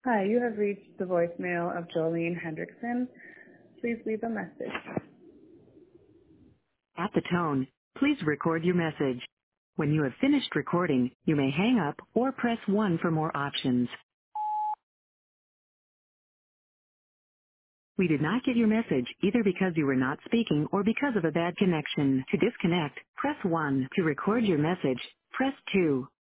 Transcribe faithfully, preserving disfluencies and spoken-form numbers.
Hi, you have reached the voicemail of Jolene Hendrickson. Please leave a message. At the tone, please record your message. When you have finished recording, you may hang up or press one for more options. We did not get your message either because you were not speaking or because of a bad connection. To disconnect, press one. To record your message, press two.